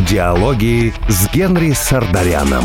Диалоги с Генри Сардаряном.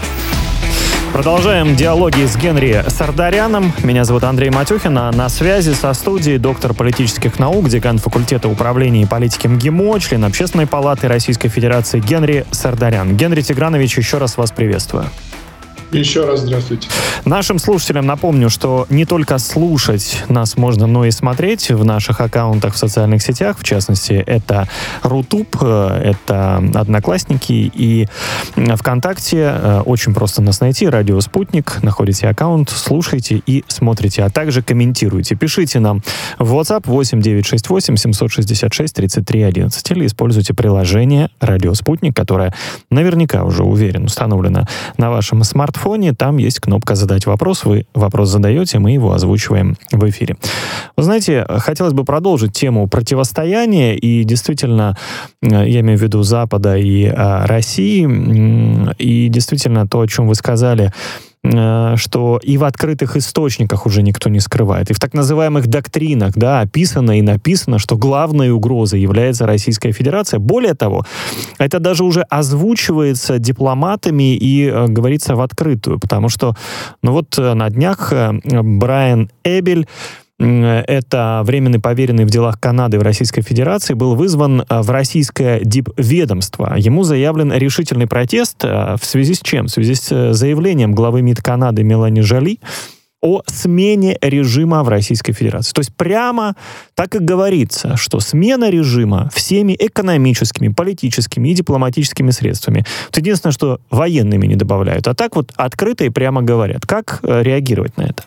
Продолжаем диалоги с Генри Сардаряном. Меня зовут Андрей Матюхин, а на связи со студией доктор политических наук, декан факультета управления и политики МГИМО, член Общественной палаты Российской Федерации Генри Сардарян. Генри Тигранович, еще раз вас приветствую. Еще раз здравствуйте. Нашим слушателям напомню, что не только слушать нас можно, но и смотреть в наших аккаунтах в социальных сетях. В частности, это Рутуб, это Одноклассники и ВКонтакте. Очень просто нас найти. Радио Спутник. Находите аккаунт, слушайте и смотрите. А также комментируйте. Пишите нам в WhatsApp 8968 766 33 11 или используйте приложение Радио Спутник, которое наверняка уже, уверен, установлено на вашем смартфоне. Там есть кнопка «Задать вопрос». Вы вопрос задаете, мы его озвучиваем в эфире. Вы знаете, хотелось бы продолжить тему противостояния. И действительно, я имею в виду Запада и России. И действительно то, о чем вы сказали, что и в открытых источниках уже никто не скрывает. И в так называемых доктринах, да, описано и написано, что главной угрозой является Российская Федерация. Более того, это даже уже озвучивается дипломатами и говорится в открытую, потому что, на днях Брайан Эбель, это временный поверенный в делах Канады в Российской Федерации, был вызван в российское дипведомство. Ему заявлен решительный протест. В связи с чем? В связи с заявлением главы МИД Канады Мелани Жоли о смене режима в Российской Федерации. То есть прямо так и говорится, что смена режима всеми экономическими, политическими и дипломатическими средствами. Вот единственное, что военными не добавляют. А так вот открыто и прямо говорят. Как реагировать на это?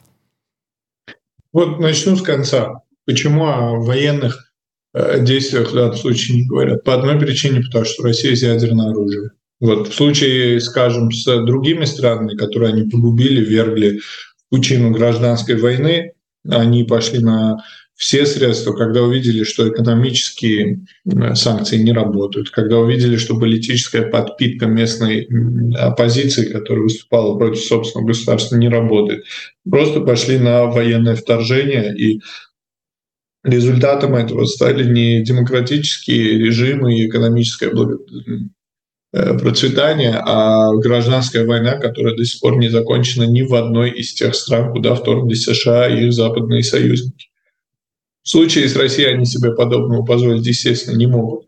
Вот начну с конца. Почему о военных действиях в данном случае не говорят? По одной причине, потому что Россия есть ядерное оружие. Вот в случае, скажем, с другими странами, которые они погубили, ввергли в пучину гражданской войны, они пошли на все средства, когда увидели, что экономические санкции не работают, когда увидели, что политическая подпитка местной оппозиции, которая выступала против собственного государства, не работает. Просто пошли на военное вторжение, и результатом этого стали не демократические режимы и экономическое процветание, а гражданская война, которая до сих пор не закончена ни в одной из тех стран, куда вторглись США и их западные союзники. В случае с Россией они себе подобного позволить, естественно, не могут.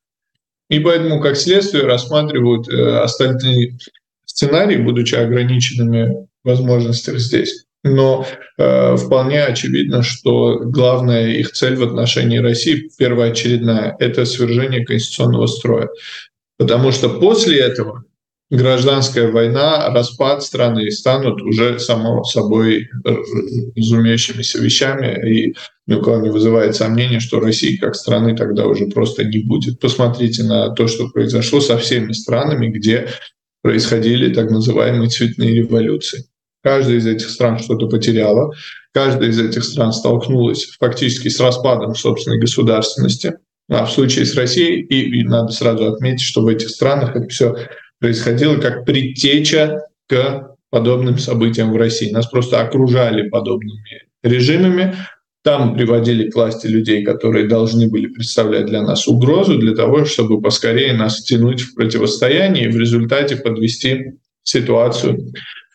И поэтому, как следствие, рассматривают остальные сценарии, будучи ограниченными в возможностях здесь. Но вполне очевидно, что главная их цель в отношении России, первоочередная, это свержение конституционного строя. Потому что после этого гражданская война, распад страны станут уже само собой разумеющимися вещами, и ни у кого не вызывает сомнения, что России как страны тогда уже просто не будет. Посмотрите на то, что произошло со всеми странами, где происходили так называемые цветные революции. Каждая из этих стран что-то потеряла, каждая из этих стран столкнулась фактически с распадом собственной государственности. А в случае с Россией, и надо сразу отметить, что в этих странах это все происходило как предтеча к подобным событиям в России. Нас просто окружали подобными режимами, там приводили к власти людей, которые должны были представлять для нас угрозу, для того, чтобы поскорее нас втянуть в противостояние и в результате подвести ситуацию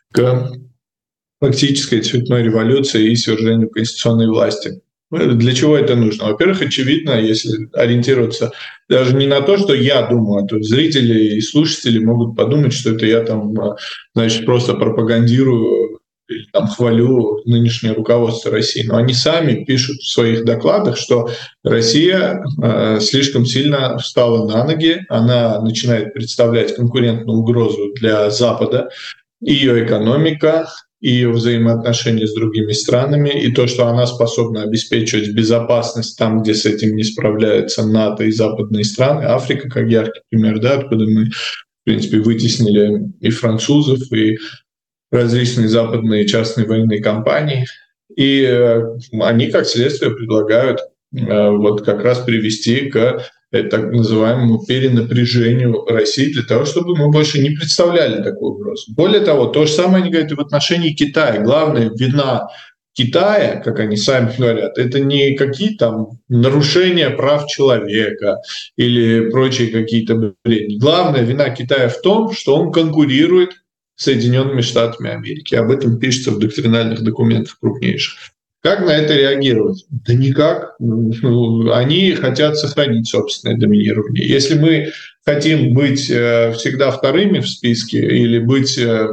к фактической цветной революции и свержению конституционной власти. Для чего это нужно? Во-первых, очевидно, если ориентироваться даже не на то, что я думаю, а то зрители и слушатели могут подумать, что это я там, просто пропагандирую или там хвалю нынешнее руководство России. Но они сами пишут в своих докладах, что Россия слишком сильно встала на ноги, она начинает представлять конкурентную угрозу для Запада, ее экономика, и ее взаимоотношения с другими странами, и то, что она способна обеспечивать безопасность там, где с этим не справляются НАТО и западные страны. Африка, как яркий пример, да, откуда мы, в принципе, вытеснили и французов, и различные западные частные военные компании. И они, как следствие, предлагают вот как раз привести к так называемому перенапряжению России для того, чтобы мы больше не представляли такую угрозу. Более того, то же самое они говорят и в отношении Китая. Главная вина Китая, как они сами говорят, это не какие-то там нарушения прав человека или прочие какие-то бредни. Главная вина Китая в том, что он конкурирует с Соединенными Штатами Америки. Об этом пишется в доктринальных документах крупнейших. Как на это реагировать? Да никак. Они хотят сохранить собственное доминирование. Если мы хотим быть всегда вторыми в списке или быть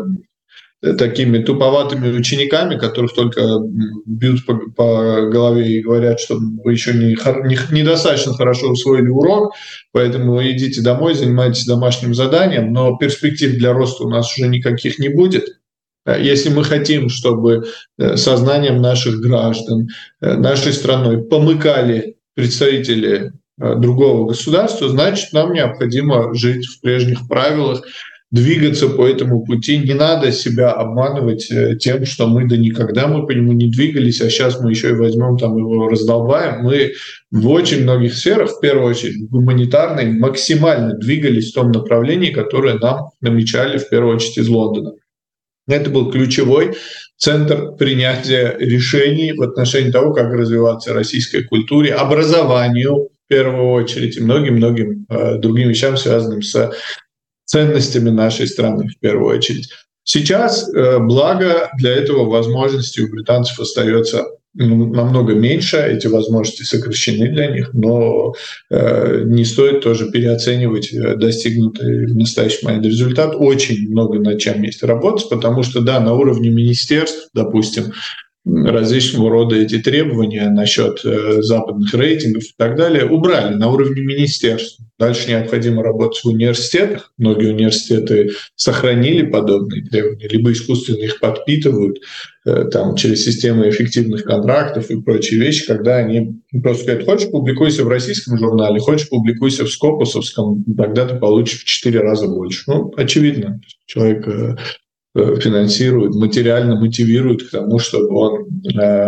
такими туповатыми учениками, которых только бьют по голове и говорят, что вы еще недостаточно хорошо усвоили урок, поэтому идите домой, занимайтесь домашним заданием, но перспектив для роста у нас уже никаких не будет. Если мы хотим, чтобы сознанием наших граждан, нашей страной помыкали представители другого государства, значит, нам необходимо жить в прежних правилах, двигаться по этому пути. Не надо себя обманывать тем, что мы никогда мы по нему не двигались, а сейчас мы еще и возьмем там его раздолбаем. Мы в очень многих сферах, в первую очередь гуманитарной, максимально двигались в том направлении, которое нам намечали в первую очередь из Лондона. Это был ключевой центр принятия решений в отношении того, как развиваться российской культуре, образованию в первую очередь и многим-многим другим вещам, связанным с ценностями нашей страны в первую очередь. Сейчас, благо, для этого возможностей у британцев остается намного меньше, эти возможности сокращены для них, но не стоит тоже переоценивать достигнутый в настоящий момент результат. Очень много над чем есть работать, потому что, да, на уровне министерств, допустим, различного рода эти требования насчет западных рейтингов и так далее убрали на уровне министерств. Дальше необходимо работать в университетах. Многие университеты сохранили подобные требования, либо искусственно их подпитывают там, через системы эффективных контрактов и прочие вещи, когда они просто говорят: хочешь, публикуйся в российском журнале, хочешь, публикуйся в скопусовском, тогда ты получишь в 4 раза больше. Ну, очевидно, человек финансирует, материально мотивирует к тому, чтобы он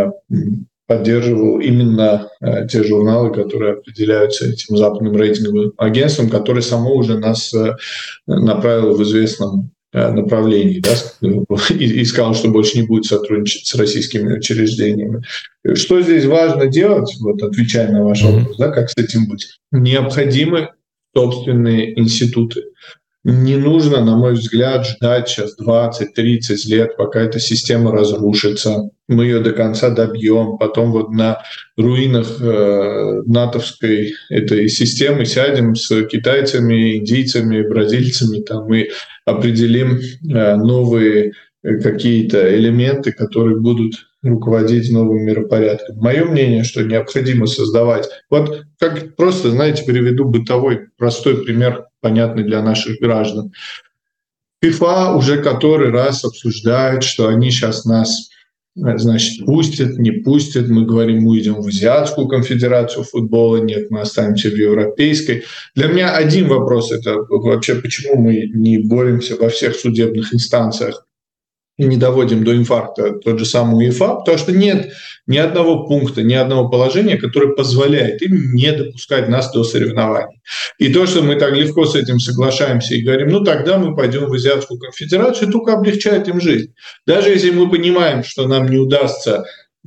поддерживал именно те журналы, которые определяются этим западным рейтинговым агентством, которое само уже нас направило в известном направлении, да, и сказал, что больше не будет сотрудничать с российскими учреждениями. Что здесь важно делать, вот отвечая на ваш вопрос, да, как с этим быть? Необходимы собственные институты. Не нужно, на мой взгляд, ждать сейчас 20-30 лет, пока эта система разрушится. Мы ее до конца добьем. Потом вот на руинах натовской этой системы сядем с китайцами, индийцами, бразильцами там, и определим новые какие-то элементы, которые будут руководить новым миропорядком. Мое мнение, что необходимо создавать... Вот как просто, знаете, приведу бытовой простой пример, понятный для наших граждан. ФИФА уже который раз обсуждает, что они сейчас нас, значит, пустят, не пустят. Мы говорим, мы идем в Азиатскую конфедерацию футбола. Нет, мы останемся в Европейской. Для меня один вопрос — это вообще, почему мы не боремся во всех судебных инстанциях и не доводим до инфаркта тот же самый УЕФА, потому что нет ни одного пункта, ни одного положения, которое позволяет им не допускать нас до соревнований. И то, что мы так легко с этим соглашаемся и говорим, ну тогда мы пойдем в Азиатскую конфедерацию, только облегчает им жизнь. Даже если мы понимаем, что нам не удастся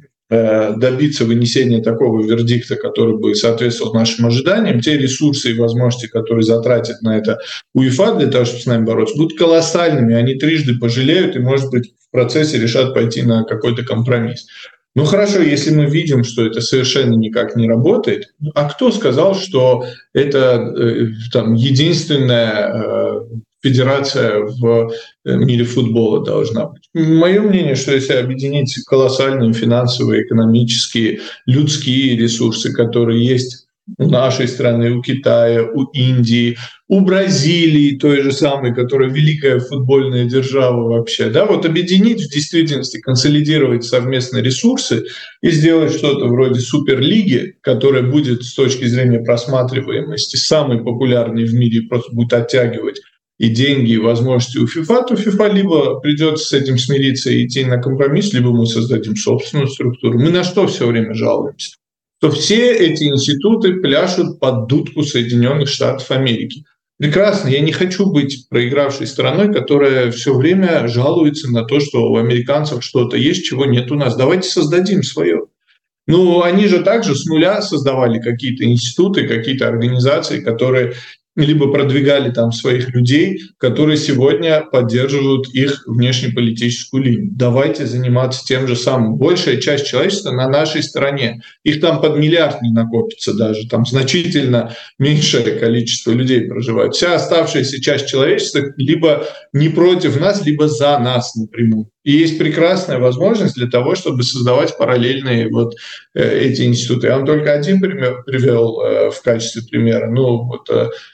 добиться вынесения такого вердикта, который бы соответствовал нашим ожиданиям, те ресурсы и возможности, которые затратят на это УЕФА для того, чтобы с нами бороться, будут колоссальными. Они трижды пожалеют и, может быть, в процессе решат пойти на какой-то компромисс. Ну хорошо, если мы видим, что это совершенно никак не работает, а кто сказал, что это там, единственная федерация в мире футбола должна быть? Мое мнение, что если объединить колоссальные финансовые, экономические, людские ресурсы, которые есть у нашей страны, у Китая, у Индии, у Бразилии, той же самой, которая великая футбольная держава вообще, да, вот объединить в действительности, консолидировать совместные ресурсы и сделать что-то вроде суперлиги, которая будет с точки зрения просматриваемости самой популярной в мире, просто будет оттягивать и деньги, и возможности у ФИФА, то ФИФА либо придется с этим смириться и идти на компромисс, либо мы создадим собственную структуру. Мы на что все время жалуемся? То все эти институты пляшут под дудку Соединенных Штатов Америки. Прекрасно. Я не хочу быть проигравшей стороной, которая все время жалуется на то, что у американцев что-то есть, чего нет у нас. Давайте создадим свое. Ну, они же также с нуля создавали какие-то институты, какие-то организации, которые либо продвигали там своих людей, которые сегодня поддерживают их внешнеполитическую линию. Давайте заниматься тем же самым. Большая часть человечества на нашей стороне. Их там под миллиард не накопится даже. Там значительно меньшее количество людей проживает. Вся оставшаяся часть человечества либо не против нас, либо за нас напрямую. И есть прекрасная возможность для того, чтобы создавать параллельные вот эти институты. Я вам только один пример привел в качестве примера. Ну, вот,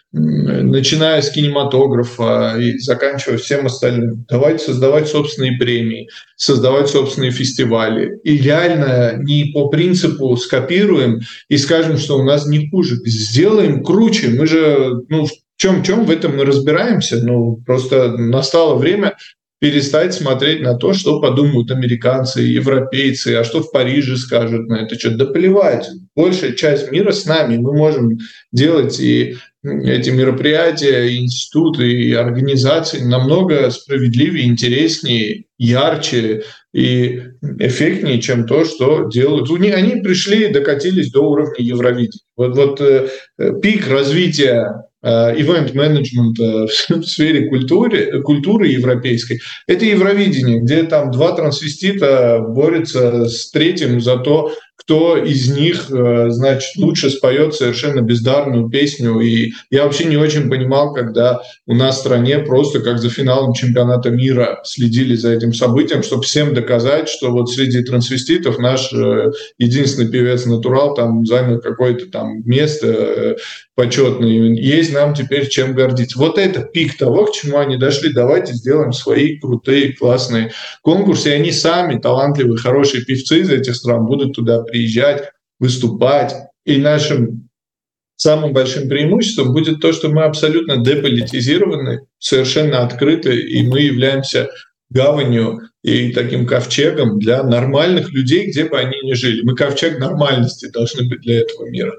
начиная с кинематографа и заканчивая всем остальным. Давайте создавать собственные премии, создавать собственные фестивали. И реально не по принципу скопируем и скажем, что у нас не хуже. Сделаем круче. Мы же, в чем в этом мы разбираемся. Просто настало время перестать смотреть на то, что подумают американцы, европейцы, а что в Париже скажут на это. Да плевать. Большая часть мира с нами. Мы можем делать и эти мероприятия, и институты, и организации намного справедливее, интереснее, ярче и эффектнее, чем то, что делают. Они пришли, докатились до уровня Евровидения. Вот пик развития ивент-менеджмента в сфере культуры европейской — это Евровидение, где там два трансвестита борются с третьим за то, кто из них, лучше споет совершенно бездарную песню. И я вообще не очень понимал, когда у нас в стране просто как за финалом чемпионата мира следили за этим событием, чтобы всем доказать, что вот среди трансвеститов наш единственный певец-натурал там занял какое-то там место почетное. Есть нам теперь чем гордиться. Вот это пик того, к чему они дошли. Давайте сделаем свои крутые, классные конкурсы. И они сами, талантливые, хорошие певцы из этих стран, будут туда приезжать, выступать. И нашим самым большим преимуществом будет то, что мы абсолютно деполитизированы, совершенно открыты, и мы являемся гаванью и таким ковчегом для нормальных людей, где бы они ни жили. Мы ковчег нормальности должны быть для этого мира.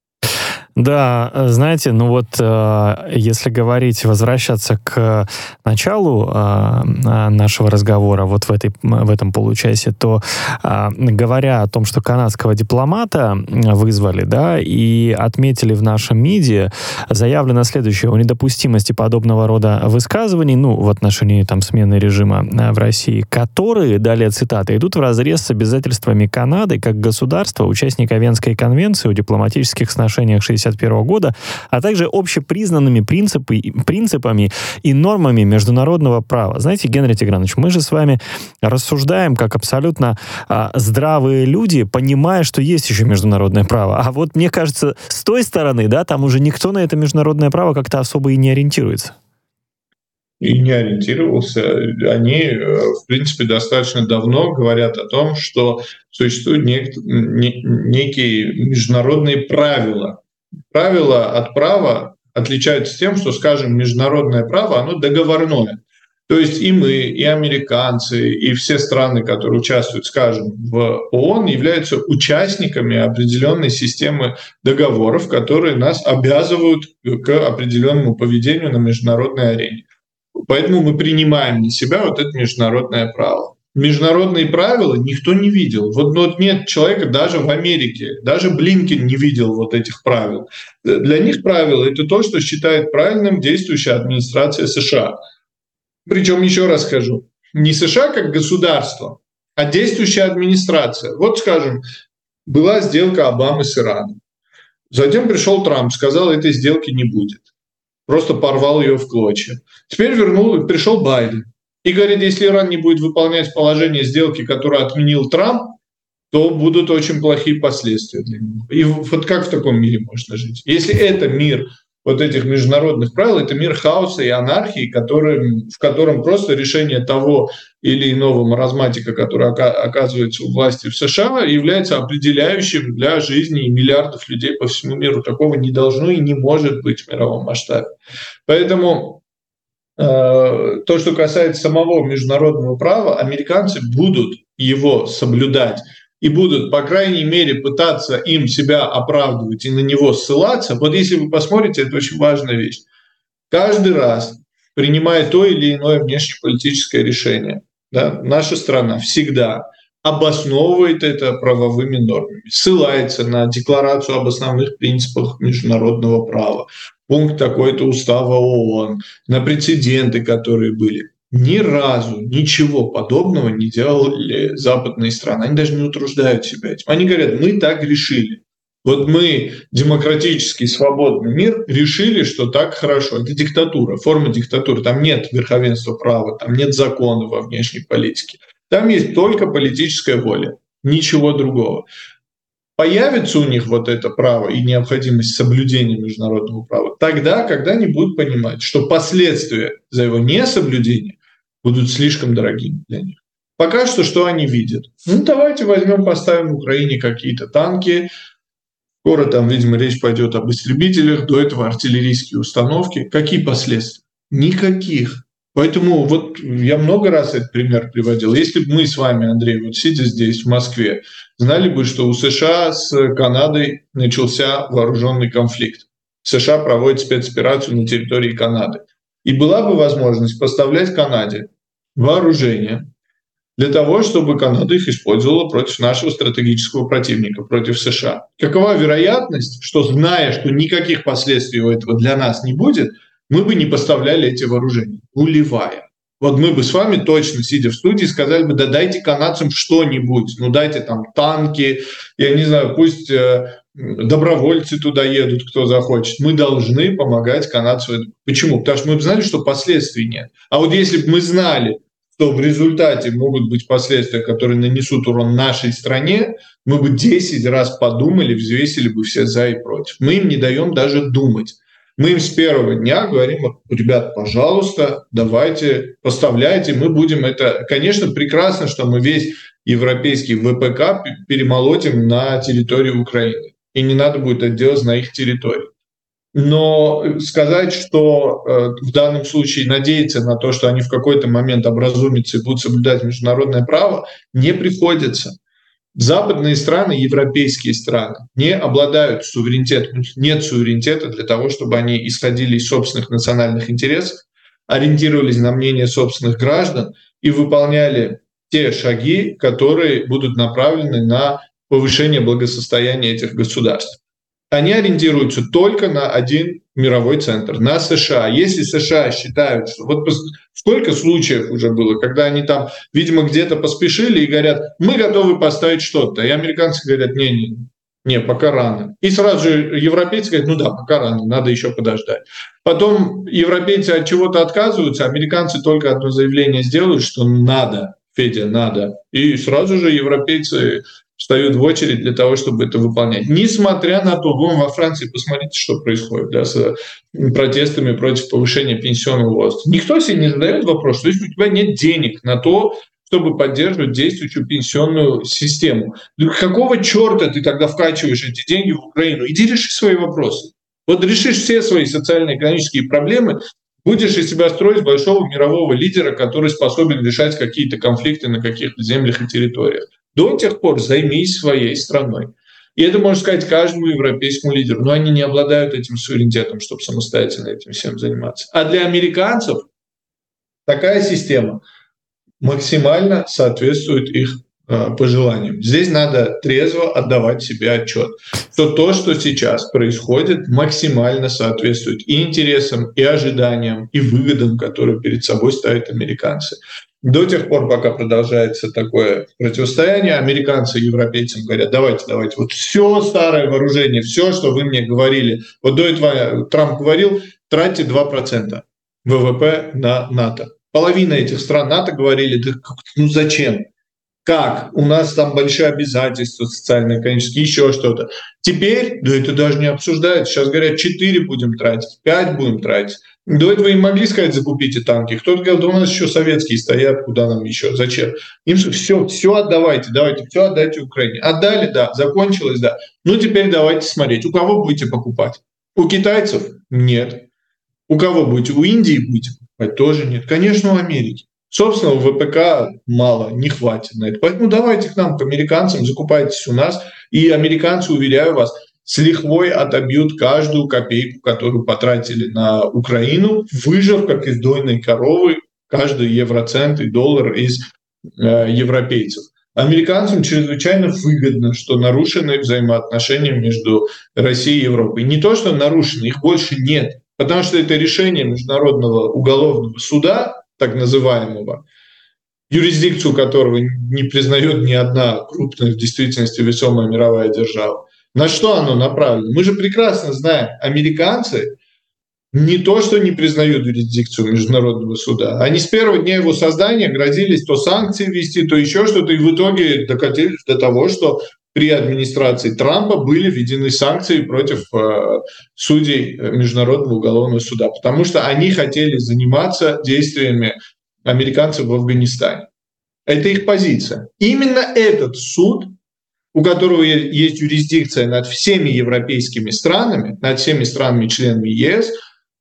Да, знаете, если возвращаться к началу нашего разговора вот в этом получасе, то говоря о том, что канадского дипломата вызвали, да, и отметили в нашем МИДе, заявлено следующее: о недопустимости подобного рода высказываний, в отношении там смены режима в России, которые, далее цитата, идут вразрез с обязательствами Канады как государства, участника Венской конвенции о дипломатических сношениях 1961 года, а также общепризнанными принципами и нормами международного права. Знаете, Генрий Тигранович, мы же с вами рассуждаем как абсолютно здравые люди, понимая, что есть еще международное право. А вот, мне кажется, с той стороны, да, там уже никто на это международное право как-то особо и не ориентируется. И не ориентировался. Они, в принципе, достаточно давно говорят о том, что существуют некие международные правила. Правила от права отличаются тем, что, скажем, международное право, оно договорное. То есть и мы, и американцы, и все страны, которые участвуют, скажем, в ООН, являются участниками определенной системы договоров, которые нас обязывают к определенному поведению на международной арене. Поэтому мы принимаем на себя вот это международное право. Международные правила никто не видел. Вот нет человека даже в Америке, даже Блинкен не видел вот этих правил. Для них правила — это то, что считает правильным действующая администрация США. Причем, еще раз скажу, не США как государство, а действующая администрация. Вот, скажем, была сделка Обамы с Ираном. Затем пришел Трамп, сказал, этой сделки не будет. Просто порвал ее в клочья. Теперь пришел Байден. И говорит, если Иран не будет выполнять положение сделки, которую отменил Трамп, то будут очень плохие последствия для него. И вот как в таком мире можно жить? Если это мир вот этих международных правил, это мир хаоса и анархии, в котором просто решение того или иного маразматика, который оказывается у власти в США, является определяющим для жизни миллиардов людей по всему миру. Такого не должно и не может быть в мировом масштабе. Поэтому то, что касается самого международного права, американцы будут его соблюдать и будут, по крайней мере, пытаться им себя оправдывать и на него ссылаться. Вот если вы посмотрите, это очень важная вещь. Каждый раз, принимая то или иное внешнеполитическое решение, да, наша страна всегда обосновывает это правовыми нормами, ссылается на Декларацию об основных принципах международного права, пункт такой-то устава ООН, на прецеденты, которые были. Ни разу ничего подобного не делали западные страны. Они даже не утруждают себя этим. Они говорят, мы так решили. Вот мы, демократический, свободный мир, решили, что так хорошо. Это диктатура, форма диктатуры. Там нет верховенства права, там нет закона во внешней политике. Там есть только политическая воля, ничего другого. Появится у них вот это право и необходимость соблюдения международного права тогда, когда они будут понимать, что последствия за его несоблюдение будут слишком дорогими для них. Пока что они видят? Ну, давайте возьмем, поставим в Украине какие-то танки. Скоро там, видимо, речь пойдет об истребителях, до этого артиллерийские установки. Какие последствия? Никаких. Поэтому вот я много раз этот пример приводил. Если бы мы с вами, Андрей, вот сидя здесь, в Москве, знали бы, что у США с Канадой начался вооруженный конфликт. США проводит спецоперацию на территории Канады. И была бы возможность поставлять Канаде вооружение для того, чтобы Канада их использовала против нашего стратегического противника, против США. Какова вероятность, что, зная, что никаких последствий у этого для нас не будет, мы бы не поставляли эти вооружения? Нулевая. Вот мы бы с вами точно, сидя в студии, сказали бы, да дайте канадцам что-нибудь, ну дайте там танки, я не знаю, пусть добровольцы туда едут, кто захочет. Мы должны помогать канадцам. Почему? Потому что мы бы знали, что последствий нет. А вот если бы мы знали, что в результате могут быть последствия, которые нанесут урон нашей стране, мы бы 10 раз подумали, взвесили бы все за и против. Мы им не даем даже думать. Мы им с первого дня говорим, ребят, пожалуйста, давайте, поставляйте, мы будем это... Конечно, прекрасно, что мы весь европейский ВПК перемолотим на территории Украины. И не надо будет это делать на их территории. Но сказать, что в данном случае надеяться на то, что они в какой-то момент образумятся и будут соблюдать международное право, не приходится. Западные страны, европейские страны не обладают суверенитетом, у них нет суверенитета для того, чтобы они исходили из собственных национальных интересов, ориентировались на мнение собственных граждан и выполняли те шаги, которые будут направлены на повышение благосостояния этих государств. Они ориентируются только на один мировой центр, на США. Если США считают, что... Вот сколько случаев уже было, когда они там, видимо, где-то поспешили и говорят, мы готовы поставить что-то. И американцы говорят, не, пока рано. И сразу же европейцы говорят, ну да, пока рано, надо еще подождать. Потом европейцы от чего-то отказываются, американцы только одно заявление сделают, что надо, Федя, надо. И сразу же европейцы встают в очередь для того, чтобы это выполнять. Несмотря на то, вон во Франции, посмотрите, что происходит, да, с протестами против повышения пенсионного возраста. Никто себе не задает вопрос, что если у тебя нет денег на то, чтобы поддерживать действующую пенсионную систему, какого черта ты тогда вкачиваешь эти деньги в Украину? Иди реши свои вопросы. Вот решишь все свои социально-экономические проблемы, будешь из себя строить большого мирового лидера, который способен решать какие-то конфликты на каких-то землях и территориях. До тех пор займись своей страной. И это можно сказать каждому европейскому лидеру. Но они не обладают этим суверенитетом, чтобы самостоятельно этим всем заниматься. А для американцев такая система максимально соответствует их пожеланиям. Здесь надо трезво отдавать себе отчет, что то, что сейчас происходит, максимально соответствует и интересам, и ожиданиям, и выгодам, которые перед собой ставят американцы. До тех пор, пока продолжается такое противостояние, американцы и европейцам говорят, давайте, вот все старое вооружение, все, что вы мне говорили. Вот до этого Трамп говорил, тратьте 2% ВВП на НАТО. Половина этих стран НАТО говорили, да, ну зачем? Как? У нас там большие обязательства социально-экономические, еще что-то. Теперь, да это даже не обсуждается. Сейчас говорят, 4 будем тратить, 5 будем тратить. До этого им могли сказать, закупите танки. Кто-то говорил, да у нас еще советские стоят, куда нам еще, зачем? Им все отдавайте, все отдайте Украине. Отдали, да, закончилось, да. Ну теперь давайте смотреть, у кого будете покупать? У китайцев? Нет. У кого будете? У Индии будете покупать? Тоже нет. Конечно, у Америки. Собственного ВПК мало, не хватит на это. Поэтому давайте к нам, к американцам, закупайтесь у нас. И американцы, уверяю вас, с лихвой отобьют каждую копейку, которую потратили на Украину, выжав, как из дойной коровы, каждый евроцент и доллар из европейцев. Американцам чрезвычайно выгодно, что нарушены взаимоотношения между Россией и Европой. Не то, что нарушены, их больше нет, потому что это решение Международного уголовного суда, так называемого, юрисдикцию которого не признает ни одна крупная в действительности весомая мировая держава. На что оно направлено? Мы же прекрасно знаем, американцы не то, что не признают юрисдикцию Международного суда, они с первого дня его создания грозились то санкции ввести, то еще что-то, и в итоге докатились до того, что при администрации Трампа были введены санкции против судей Международного уголовного суда, потому что они хотели заниматься действиями американцев в Афганистане. Это их позиция. Именно этот суд, у которого есть юрисдикция над всеми европейскими странами, над всеми странами-членами ЕС,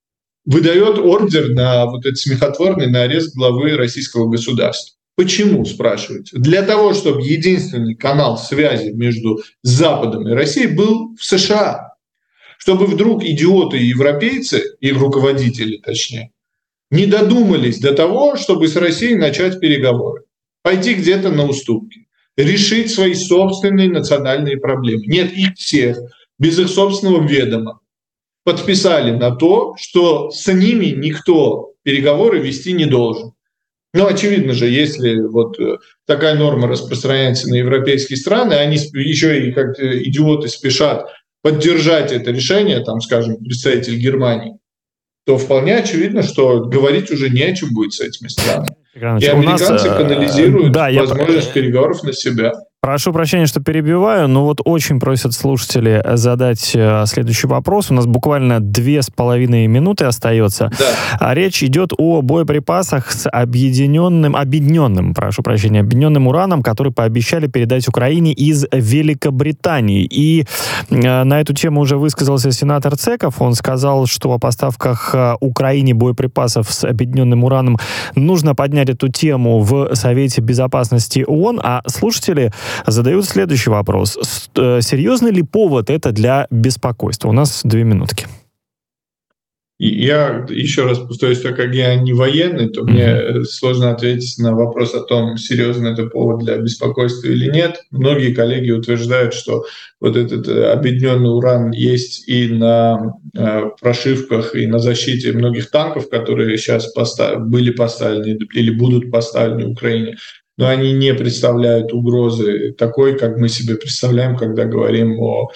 выдает ордер на вот этот смехотворный на арест главы российского государства. Почему, спрашиваете? Для того, чтобы единственный канал связи между Западом и Россией был в США. Чтобы вдруг идиоты европейцы, их руководители точнее, не додумались до того, чтобы с Россией начать переговоры, пойти где-то на уступки, решить свои собственные национальные проблемы. Нет, их всех, без их собственного ведома, подписали на то, что с ними никто переговоры вести не должен. Ну, очевидно же, если вот такая норма распространяется на европейские страны, они еще и как идиоты спешат поддержать это решение, там, скажем, представитель Германии, то вполне очевидно, что говорить уже не о чем будет с этими странами. И американцы канализируют возможность переговоров на себя. Прошу прощения, что перебиваю, но вот очень просят слушатели задать следующий вопрос. У нас буквально 2,5 минуты остается. Да. Речь идет о боеприпасах с объединенным ураном, который пообещали передать Украине из Великобритании. И на эту тему уже высказался сенатор Цеков. Он сказал, что о поставках Украине боеприпасов с объединенным ураном нужно поднять эту тему в Совете Безопасности ООН. А слушатели задают следующий вопрос. Серьезный ли повод это для беспокойства? У нас 2 минутки. Я еще раз повторюсь, так как я не военный, то мне сложно ответить на вопрос о том, серьезный это повод для беспокойства или нет. Многие коллеги утверждают, что вот этот объединенный уран есть и на прошивках, и на защите многих танков, которые сейчас были поставлены или будут поставлены в Украине. Но они не представляют угрозы такой, как мы себе представляем, когда говорим о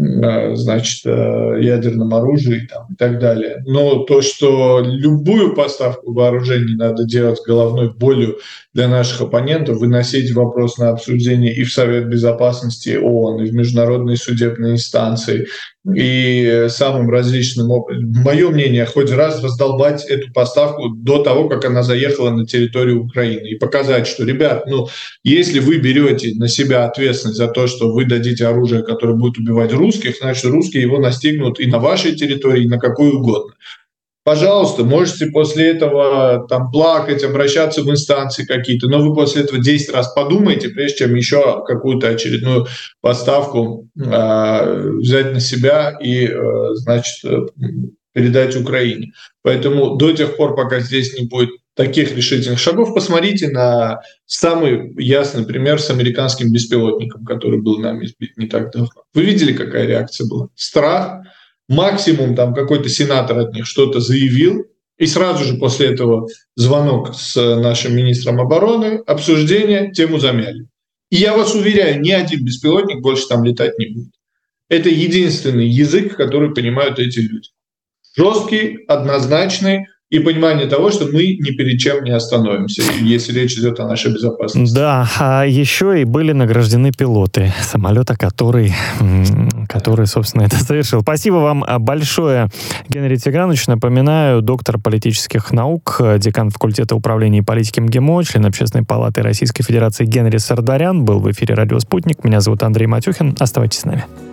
ядерном оружии и так далее. Но то, что любую поставку вооружений надо делать головной болью для наших оппонентов, выносить вопрос на обсуждение и в Совет Безопасности ООН, и в международные судебные инстанции, и самым различным образом. Мое мнение, хоть раз раздолбать эту поставку до того, как она заехала на территорию Украины, и показать, что, ребят, если вы берете на себя ответственность за то, что вы дадите оружие, которое будет убивать русских, значит, русские его настигнут и на вашей территории, и на какой угодно. Пожалуйста, можете после этого плакать, обращаться в инстанции какие-то, но вы после этого 10 раз подумайте, прежде чем еще какую-то очередную поставку взять на себя и, передать Украине. Поэтому до тех пор, пока здесь не будет таких решительных шагов, посмотрите на самый ясный пример с американским беспилотником, который был нами сбит не так давно. Вы видели, какая реакция была? Страх. Максимум какой-то сенатор от них что-то заявил, и сразу же после этого звонок с нашим министром обороны, обсуждение, тему замяли. И я вас уверяю, ни один беспилотник больше там летать не будет. Это единственный язык, который понимают эти люди. Жесткий, однозначный, и понимание того, что мы ни перед чем не остановимся, если речь идет о нашей безопасности. Да, а еще и были награждены пилоты самолета, который, собственно, это совершил. Спасибо вам большое, Генри Тигранович. Напоминаю, доктор политических наук, декан факультета управления и политики МГИМО, член Общественной палаты Российской Федерации Генри Сардарян был в эфире «Радио Спутник». Меня зовут Андрей Матюхин. Оставайтесь с нами.